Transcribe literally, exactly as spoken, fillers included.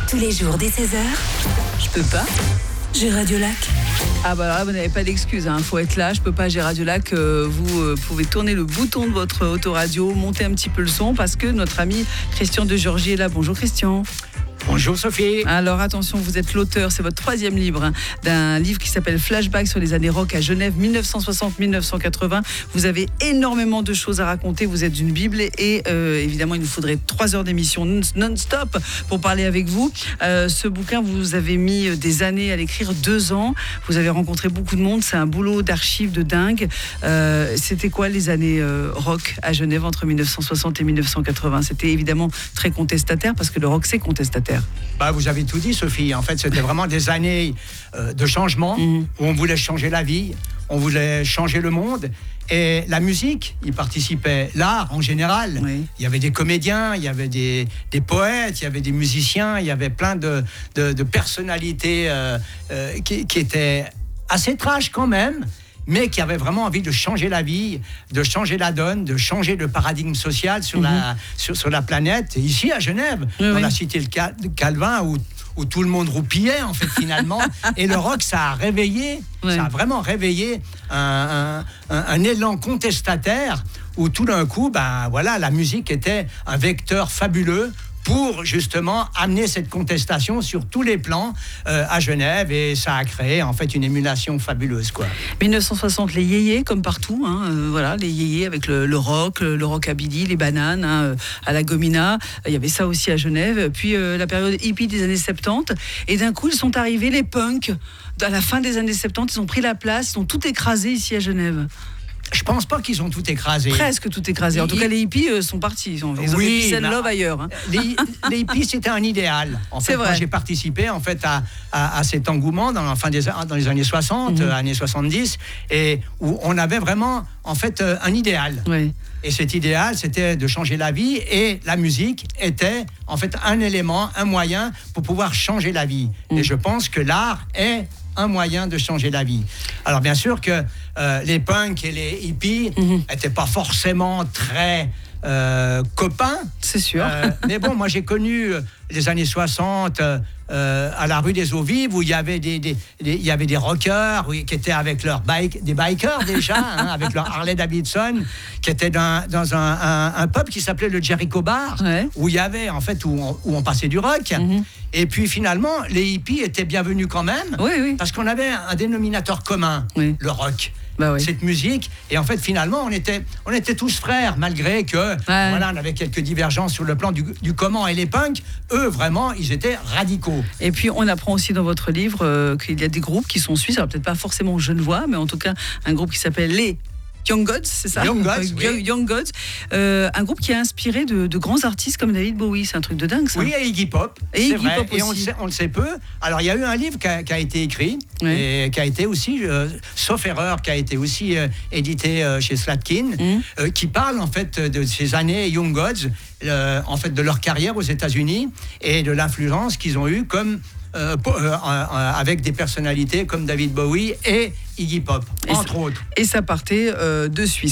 Tous les jours dès seize heures. Je peux pas. J'ai Radiolac. Ah bah là, vous n'avez pas d'excuse, il hein. faut être là, je peux pas, j'ai Radiolac. Euh, vous euh, pouvez tourner le bouton de votre autoradio, monter un petit peu le son parce que notre ami Christian de Georgie est là. Bonjour Christian. Bonjour Sophie. Alors attention, vous êtes l'auteur, c'est votre troisième livre, hein, d'un livre qui s'appelle Flashback sur les années rock à Genève dix-neuf cent soixante à dix-neuf cent quatre-vingts. Vous avez énormément de choses à raconter, vous êtes une bible et euh, évidemment il nous faudrait trois heures d'émission non-stop pour parler avec vous. Euh, ce bouquin, vous avez mis des années à l'écrire, deux ans. Vous avez rencontré beaucoup de monde, c'est un boulot d'archives de dingue. Euh, c'était quoi les années euh, rock à Genève entre dix-neuf cent soixante et dix-neuf cent quatre-vingts? C'était évidemment très contestataire parce que le rock c'est contestataire. Bah, vous avez tout dit Sophie, en fait c'était vraiment des années euh, de changement, mmh. où on voulait changer la vie, on voulait changer le monde et la musique y participait, l'art en général, oui. Il y avait des comédiens, il y avait des, des poètes, il y avait des musiciens, il y avait plein de, de, de personnalités euh, euh, qui, qui étaient assez trash quand même, mais qui avaient vraiment envie de changer la vie, de changer la donne, de changer le paradigme social sur, mmh. la, sur, sur la planète. Et ici, à Genève, oui, dans oui. la cité de Calvin, où, où tout le monde roupillait, en fait, finalement. Et le rock, ça a réveillé, oui. ça a vraiment réveillé un, un, un, un élan contestataire, où tout d'un coup, ben, voilà, la musique était un vecteur fabuleux pour justement amener cette contestation sur tous les plans euh, à Genève, et ça a créé en fait une émulation fabuleuse, quoi. dix-neuf cent soixante, les yéyés comme partout, hein, euh, voilà, les yéyés avec le, le rock, le, le rockabilly, les bananes, hein, à la Gomina, il y avait ça aussi à Genève. Puis euh, la période hippie des années soixante-dix, et d'un coup ils sont arrivés les punks à la fin des années soixante-dix, ils ont pris la place, ils ont tout écrasé ici à Genève. Je pense pas qu'ils ont tout écrasé. Presque tout écrasé. En tout cas, les hippies euh, sont partis. Ils ont, ils ont oui, fait peace and love ailleurs. Hein. Les, les hippies, c'était un idéal. En fait, c'est vrai. Moi, j'ai participé en fait à, à, à cet engouement dans, la fin des, dans les années soixante, mm-hmm. années soixante-dix, et où on avait vraiment en fait un idéal. Oui. Et cet idéal, c'était de changer la vie, et la musique était en fait un élément, un moyen pour pouvoir changer la vie. Mm. Et je pense que l'art est un moyen de changer la vie. Alors bien sûr que euh, les punks et les hippies n'étaient mm-hmm. pas forcément très euh, copains. C'est sûr. Euh, mais bon, moi j'ai connu les années soixante euh, à la rue des Eaux Vives, où il y avait des, des, des, il y avait des rockers oui, qui étaient avec leurs bike, des bikers déjà, hein, avec leur Harley Davidson, qui étaient dans, dans un, un, un pub qui s'appelait le Jericho Bar, ouais. où il y avait en fait, où on, où on passait du rock. Mm-hmm. Et puis finalement, les hippies étaient bienvenus quand même, oui, oui. parce qu'on avait un dénominateur commun, oui. le rock. Bah oui. Cette musique, et en fait finalement on était, on était tous frères, malgré que ouais. voilà, on avait quelques divergences sur le plan du, du comment. Et les punks, eux vraiment, ils étaient radicaux. Et puis on apprend aussi dans votre livre euh, qu'il y a des groupes qui sont suisses, alors peut-être pas forcément genevois, mais en tout cas un groupe qui s'appelle les Young Gods, c'est ça? Young Gods, oui. Young Gods, euh, un groupe qui a inspiré de, de grands artistes comme David Bowie, c'est un truc de dingue ça. Oui, et Iggy Pop, et c'est Iggy vrai, Pop et aussi. on le, sait, on le sait peu. Alors il y a eu un livre qui a, qui a été écrit, oui. et qui a été aussi, euh, sauf erreur, qui a été aussi euh, édité euh, chez Slatkin, mm. euh, qui parle en fait de ces années Young Gods, euh, en fait de leur carrière aux États-Unis et de l'influence qu'ils ont eue comme Euh, euh, euh, avec des personnalités comme David Bowie et Iggy Pop, et entre ça, autres. Et ça partait euh, de Suisse.